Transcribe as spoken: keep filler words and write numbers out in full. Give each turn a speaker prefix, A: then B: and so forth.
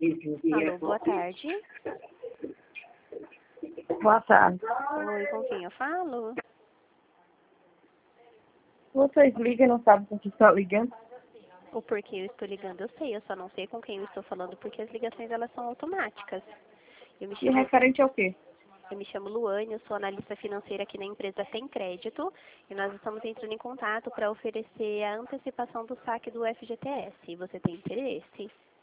A: Alô, boa tarde.
B: Boa tarde.
A: Oi, com quem eu falo?
B: Vocês ligam e não sabem com quem está ligando?
A: O porquê eu estou ligando eu sei, eu só não sei com quem eu estou falando porque as ligações elas são automáticas. Eu me
B: E
A: chamo,
B: referente ao quê?
A: eu me chamo Luane, eu sou analista financeira aqui na empresa Sem Crédito e nós estamos entrando em contato para oferecer a antecipação do saque do F G T S. Você tem interesse?